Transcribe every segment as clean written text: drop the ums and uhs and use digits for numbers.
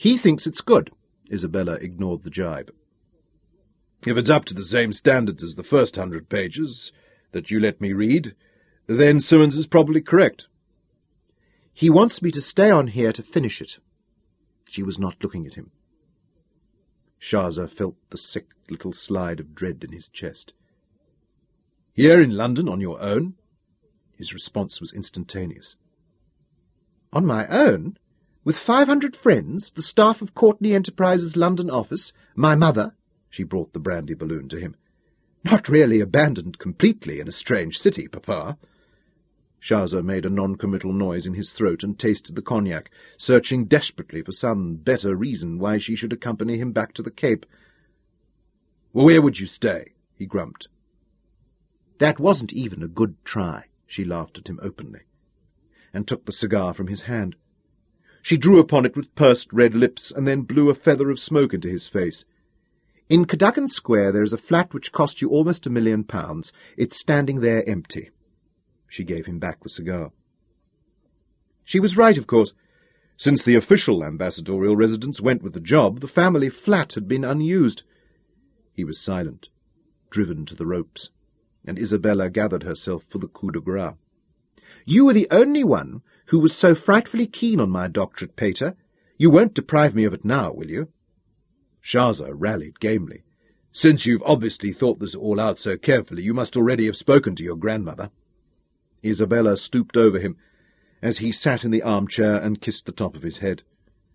He thinks it's good. Isabella ignored the jibe. If it's up to the same standards as the first 100 pages that you let me read, then Simmons is probably correct. He wants me to stay on here to finish it. She was not looking at him. Shahza felt the sick little slide of dread in his chest. Here in London on your own? His response was instantaneous. On my own? With 500 friends, the staff of Courtney Enterprises' London office, my mother— she brought the brandy balloon to him. Not really abandoned completely in a strange city, Papa. Shahza made a non-committal noise in his throat and tasted the cognac, searching desperately for some better reason why she should accompany him back to the Cape. Where would you stay? He grumped. That wasn't even a good try, she laughed at him openly, and took the cigar from his hand. She drew upon it with pursed red lips and then blew a feather of smoke into his face. In Cadogan Square there is a flat which cost you almost £1 million. It's standing there empty. She gave him back the cigar. She was right, of course. Since the official ambassadorial residence went with the job, the family flat had been unused. He was silent, driven to the ropes, and Isabella gathered herself for the coup de grace. You were the only one who was so frightfully keen on my doctorate, Pater. You won't deprive me of it now, will you? Shahza rallied gamely. Since you've obviously thought this all out so carefully, you must already have spoken to your grandmother. Isabella stooped over him as he sat in the armchair and kissed the top of his head.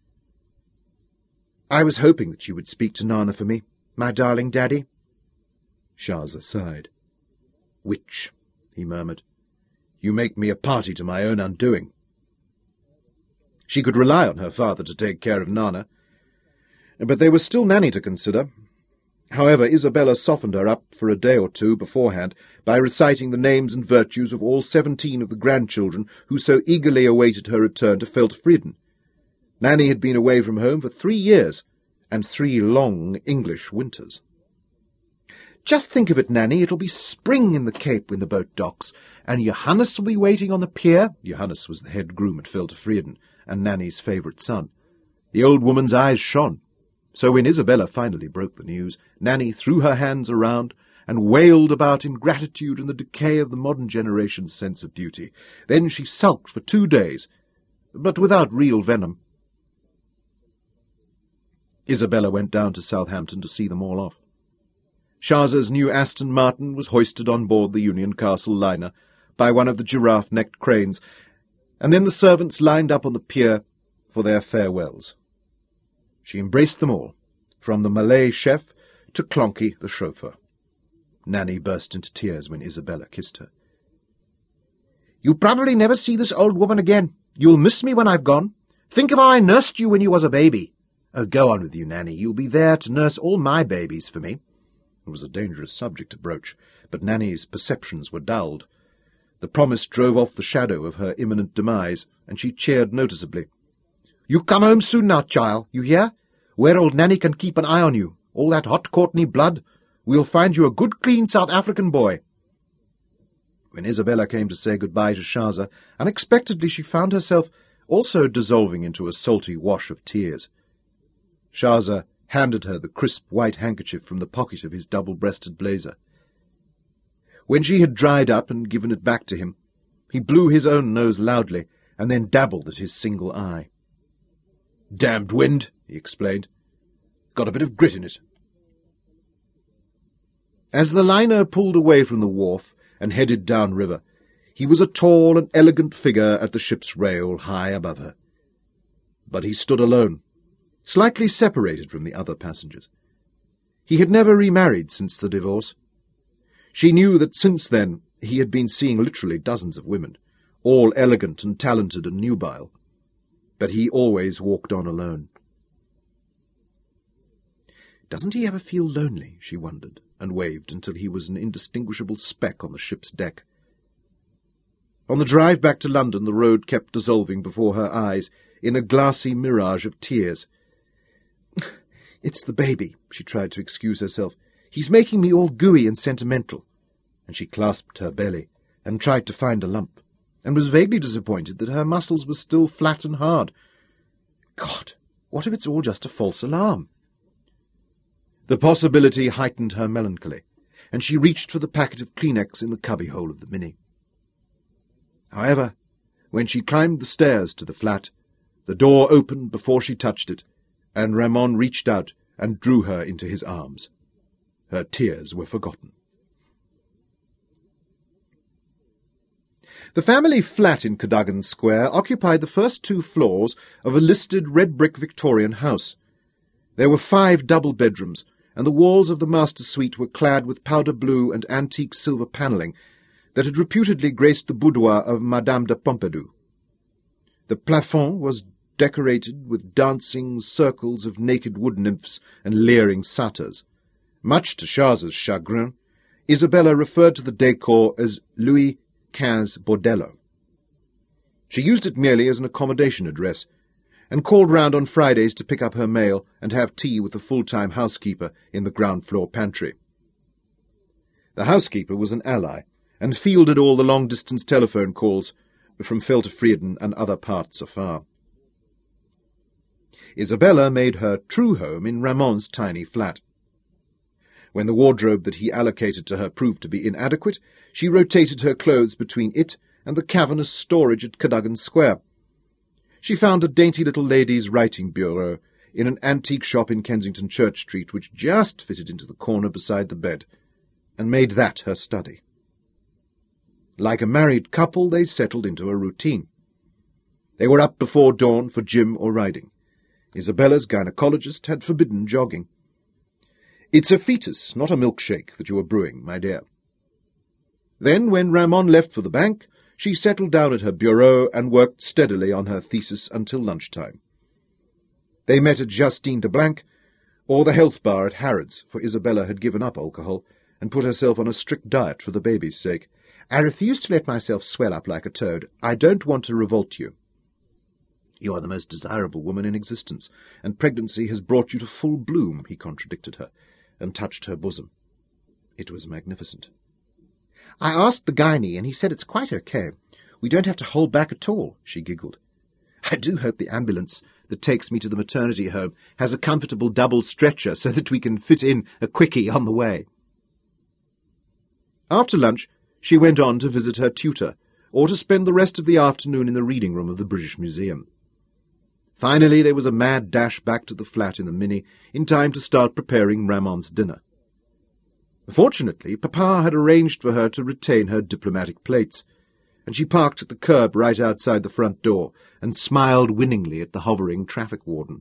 I was hoping that you would speak to Nana for me, my darling Daddy. Shahza sighed. Witch, he murmured. You make me a party to my own undoing. She could rely on her father to take care of Nana, but there was still Nanny to consider. However, Isabella softened her up for a day or two beforehand by reciting the names and virtues of all 17 of the grandchildren who so eagerly awaited her return to Feldfrieden. Nanny had been away from home for 3 years, and 3 long English winters. Just think of it, Nanny, it'll be spring in the Cape when the boat docks, and Johannes will be waiting on the pier. Johannes was the head groom at Feldfrieden, and Nanny's favourite son. The old woman's eyes shone. So when Isabella finally broke the news, Nanny threw her hands around and wailed about ingratitude and the decay of the modern generation's sense of duty. Then she sulked for 2 days, but without real venom. Isabella went down to Southampton to see them all off. Shahza's new Aston Martin was hoisted on board the Union Castle liner by one of the giraffe-necked cranes, and then the servants lined up on the pier for their farewells. She embraced them all, from the Malay chef to Clonky the chauffeur. Nanny burst into tears when Isabella kissed her. You'll probably never see this old woman again. You'll miss me when I've gone. Think of how I nursed you when you was a baby. Oh, go on with you, Nanny. You'll be there to nurse all my babies for me. It was a dangerous subject to broach, but Nanny's perceptions were dulled. The promise drove off the shadow of her imminent demise, and she cheered noticeably. You come home soon now, child, you hear? Where old Nanny can keep an eye on you. All that hot Courtney blood. We'll find you a good, clean South African boy. When Isabella came to say goodbye to Shahza, unexpectedly she found herself also dissolving into a salty wash of tears. Shahza handed her the crisp white handkerchief from the pocket of his double-breasted blazer. When she had dried up and given it back to him, he blew his own nose loudly and then dabbled at his single eye. Damned wind, he explained. Got a bit of grit in it. As the liner pulled away from the wharf and headed downriver, he was a tall and elegant figure at the ship's rail high above her. But he stood alone, slightly separated from the other passengers. He had never remarried since the divorce. She knew that since then he had been seeing literally dozens of women, all elegant and talented and nubile. But he always walked on alone. Doesn't he ever feel lonely, she wondered, and waved until he was an indistinguishable speck on the ship's deck. On the drive back to London the road kept dissolving before her eyes in a glassy mirage of tears. It's the baby, she tried to excuse herself. He's making me all gooey and sentimental. And she clasped her belly and tried to find a lump, and was vaguely disappointed that her muscles were still flat and hard. God, What if it's all just a false alarm? The possibility heightened her melancholy, and she reached for the packet of Kleenex in the cubbyhole of the Mini. However, when she climbed the stairs to the flat, the door opened before she touched it, and Ramon reached out and drew her into his arms. Her tears were forgotten. The family flat in Cadogan Square occupied the first 2 floors of a listed red-brick Victorian house. There were 5 double bedrooms, and the walls of the master suite were clad with powder blue and antique silver panelling that had reputedly graced the boudoir of Madame de Pompadour. The plafond was decorated with dancing circles of naked wood nymphs and leering satyrs. Much to Shah's chagrin, Isabella referred to the decor as Louis XV Bordello. She used it merely as an accommodation address, and called round on Fridays to pick up her mail and have tea with the full-time housekeeper in the ground-floor pantry. The housekeeper was an ally, and fielded all the long-distance telephone calls from Felter-Frieden and other parts afar. Isabella made her true home in Ramon's tiny flat. When the wardrobe that he allocated to her proved to be inadequate, she rotated her clothes between it and the cavernous storage at Cadogan Square. She found a dainty little lady's writing bureau in an antique shop in Kensington Church Street which just fitted into the corner beside the bed, and made that her study. Like a married couple, they settled into a routine. They were up before dawn for gym or riding. Isabella's gynecologist had forbidden jogging. "It's a fetus, not a milkshake, that you are brewing, my dear." Then, when Ramon left for the bank, she settled down at her bureau and worked steadily on her thesis until lunchtime. They met at Justine de Blanc, or the health bar at Harrods, for Isabella had given up alcohol and put herself on a strict diet for the baby's sake. "I refuse to let myself swell up like a toad. I don't want to revolt you." "You are the most desirable woman in existence, and pregnancy has brought you to full bloom," he contradicted her, and touched her bosom. It was magnificent. "I asked the gynae, and he said it's quite okay. We don't have to hold back at all," she giggled. "I do hope the ambulance that takes me to the maternity home has a comfortable double stretcher so that we can fit in a quickie on the way." After lunch, she went on to visit her tutor, or to spend the rest of the afternoon in the reading room of the British Museum. Finally, there was a mad dash back to the flat in the Mini in time to start preparing Ramon's dinner. Fortunately, Papa had arranged for her to retain her diplomatic plates, and she parked at the curb right outside the front door and smiled winningly at the hovering traffic warden.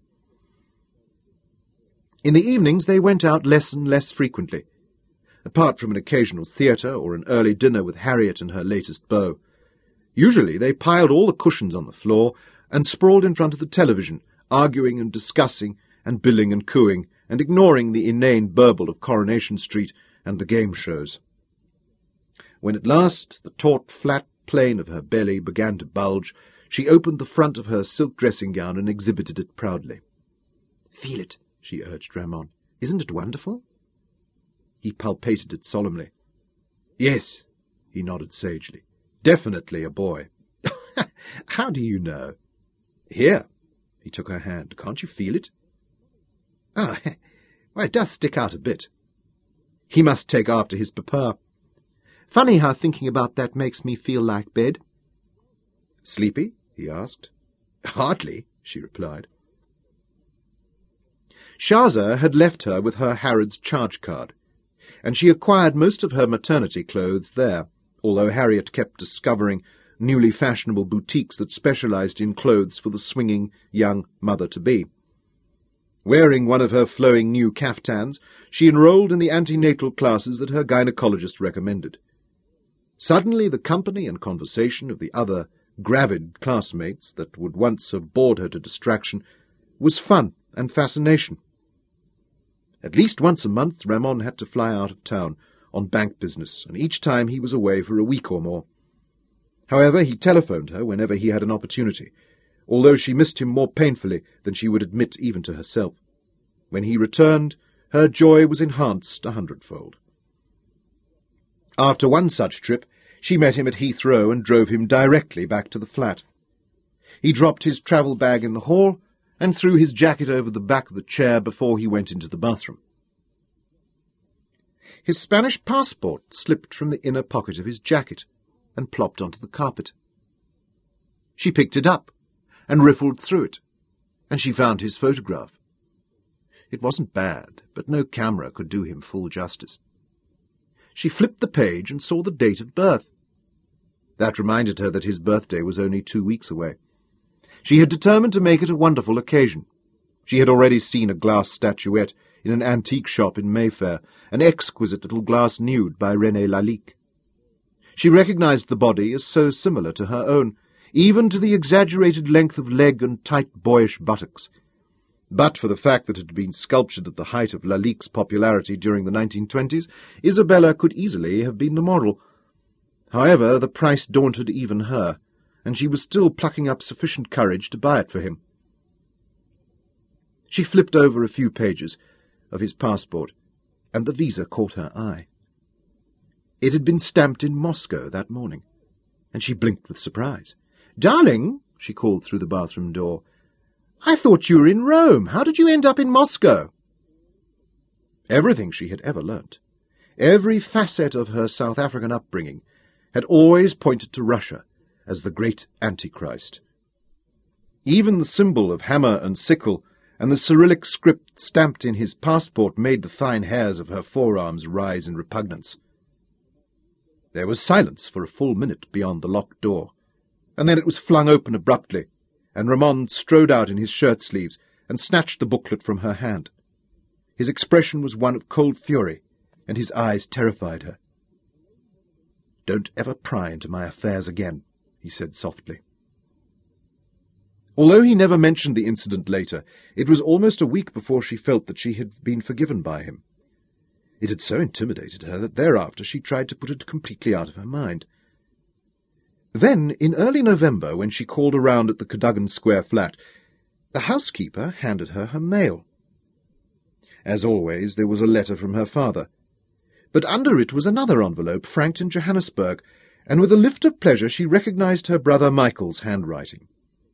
In the evenings they went out less and less frequently. Apart from an occasional theatre or an early dinner with Harriet and her latest beau, usually they piled all the cushions on the floor and sprawled in front of the television, arguing and discussing and billing and cooing, and ignoring the inane burble of Coronation Street and the game shows. When at last the taut, flat plane of her belly began to bulge, she opened the front of her silk dressing-gown and exhibited it proudly. "Feel it," she urged Ramon. "Isn't it wonderful?" He palpated it solemnly. "Yes," he nodded sagely. "Definitely a boy." "How do you know?" "Here." He took her hand. "Can't you feel it?" "Ah, well, it does stick out a bit." He must take after his papa. "Funny how thinking about that makes me feel like bed." "Sleepy?" he asked. "Hardly," she replied. Shahza had left her with her Harrods charge card, and she acquired most of her maternity clothes there, although Harriet kept discovering newly fashionable boutiques that specialized in clothes for the swinging young mother-to-be. Wearing one of her flowing new caftans, she enrolled in the antenatal classes that her gynecologist recommended. Suddenly the company and conversation of the other gravid classmates that would once have bored her to distraction was fun and fascination. At least once a month Ramon had to fly out of town on bank business, and each time he was away for a week or more. However, he telephoned her whenever he had an opportunity, although she missed him more painfully than she would admit even to herself. When he returned, her joy was enhanced 100-fold. After one such trip, she met him at Heathrow and drove him directly back to the flat. He dropped his travel bag in the hall and threw his jacket over the back of the chair before he went into the bathroom. His Spanish passport slipped from the inner pocket of his jacket and plopped onto the carpet. She picked it up and riffled through it, and she found his photograph. It wasn't bad, but no camera could do him full justice. She flipped the page and saw the date of birth. That reminded her that his birthday was only 2 weeks away. She had determined to make it a wonderful occasion. She had already seen a glass statuette in an antique shop in Mayfair, an exquisite little glass nude by René Lalique. She recognized the body as so similar to her own, even to the exaggerated length of leg and tight boyish buttocks. But for the fact that it had been sculptured at the height of Lalique's popularity during the 1920s, Isabella could easily have been the model. However, the price daunted even her, and she was still plucking up sufficient courage to buy it for him. She flipped over a few pages of his passport, and the visa caught her eye. It had been stamped in Moscow that morning, and she blinked with surprise. "Darling," she called through the bathroom door, "I thought you were in Rome. How did you end up in Moscow?" Everything she had ever learnt, every facet of her South African upbringing, had always pointed to Russia as the great Antichrist. Even the symbol of hammer and sickle and the Cyrillic script stamped in his passport made the fine hairs of her forearms rise in repugnance. There was silence for a full minute beyond the locked door, and then it was flung open abruptly, and Ramon strode out in his shirt-sleeves and snatched the booklet from her hand. His expression was one of cold fury, and his eyes terrified her. "Don't ever pry into my affairs again," he said softly. Although he never mentioned the incident later, it was almost a week before she felt that she had been forgiven by him. It had so intimidated her that thereafter she tried to put it completely out of her mind. Then, in early November, when she called around at the Cadogan Square flat, the housekeeper handed her her mail. As always, there was a letter from her father, but under it was another envelope franked in Johannesburg, and with a lift of pleasure she recognized her brother Michael's handwriting.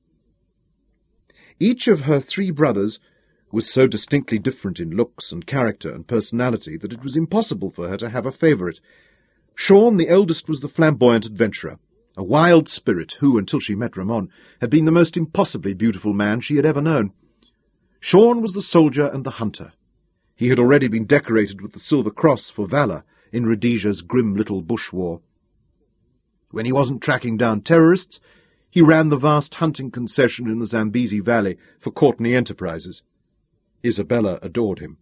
Each of her 3 brothers was so distinctly different in looks and character and personality that it was impossible for her to have a favourite. Sean, the eldest, was the flamboyant adventurer, a wild spirit who, until she met Ramon, had been the most impossibly beautiful man she had ever known. Sean was the soldier and the hunter. He had already been decorated with the Silver Cross for valour in Rhodesia's grim little bush war. When he wasn't tracking down terrorists, he ran the vast hunting concession in the Zambezi Valley for Courtney Enterprises. Isabella adored him.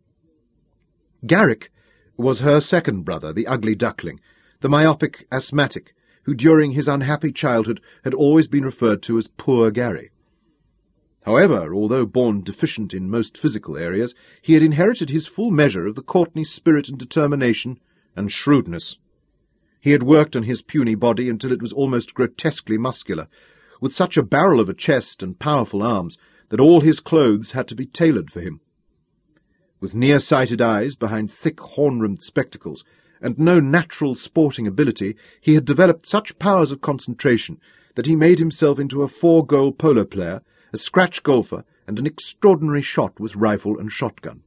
Garrick was her second brother, the ugly duckling, the myopic asthmatic, who during his unhappy childhood had always been referred to as Poor Gary. However, although born deficient in most physical areas, he had inherited his full measure of the Courtney spirit and determination and shrewdness. He had worked on his puny body until it was almost grotesquely muscular, with such a barrel of a chest and powerful arms that all his clothes had to be tailored for him. With near-sighted eyes behind thick horn-rimmed spectacles, and no natural sporting ability, he had developed such powers of concentration that he made himself into a 4-goal polo player, a scratch golfer, and an extraordinary shot with rifle and shotgun.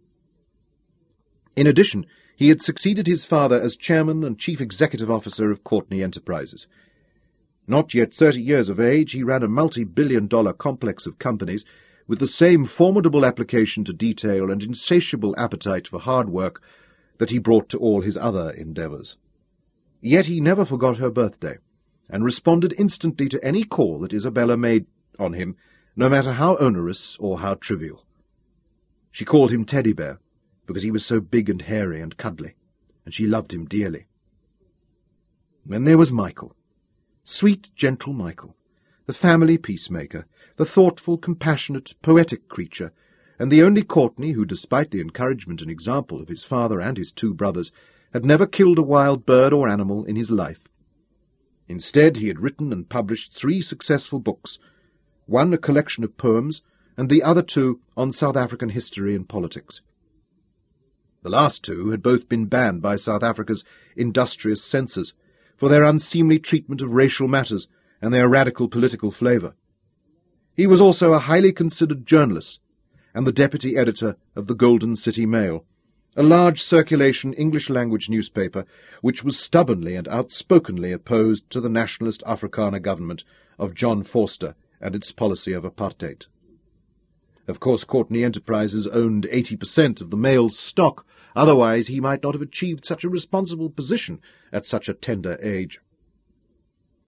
In addition, he had succeeded his father as chairman and chief executive officer of Courtney Enterprises. Not yet 30 years of age, he ran a multi-billion-dollar complex of companies with the same formidable application to detail and insatiable appetite for hard work that he brought to all his other endeavours. Yet he never forgot her birthday, and responded instantly to any call that Isabella made on him, no matter how onerous or how trivial. She called him Teddy Bear, because he was so big and hairy and cuddly, and she loved him dearly. Then there was Michael. Sweet, gentle Michael, the family peacemaker, the thoughtful, compassionate, poetic creature, and the only Courtney who, despite the encouragement and example of his father and his 2 brothers, had never killed a wild bird or animal in his life. Instead, he had written and published 3 successful books, one a collection of poems, and the other 2 on South African history and politics. The last 2 had both been banned by South Africa's industrious censors for their unseemly treatment of racial matters and their radical political flavour. He was also a highly considered journalist and the deputy editor of the Golden City Mail, a large circulation English-language newspaper which was stubbornly and outspokenly opposed to the nationalist Afrikaner government of John Vorster and its policy of apartheid. Of course, Courtney Enterprises owned 80% of the Mail's stock, otherwise he might not have achieved such a responsible position at such a tender age.